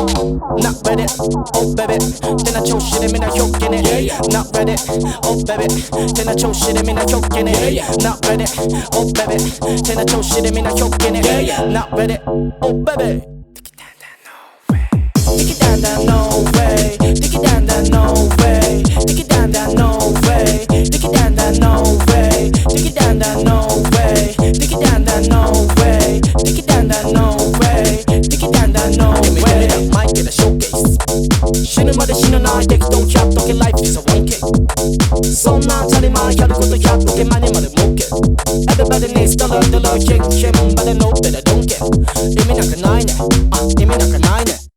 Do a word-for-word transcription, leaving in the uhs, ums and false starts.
Not ready, oh baby手な調子でみんなひょっけね Not ready, oh baby手な調子でみんなひょっけね Not ready, oh baby手な調子でみんなひょっけね Not ready, oh baby Dig it down, down, no way. Dig it down, down, no way. Dig it down, down, no way. Dig it down, down, no way. Dig it down, down, no way. Dig it down, down, no way. Dig it down, down, no way. Dig it down, down, no way. Mic in a showcase. 死ぬまで死なない適当ひゃっとけ Life is a one K そんな当たり前やることひゃっとけマネまで儲け Everybody needs to learn to learn シェンシェンまでのべで Don't care 意味なんかないねあ意味なんかないね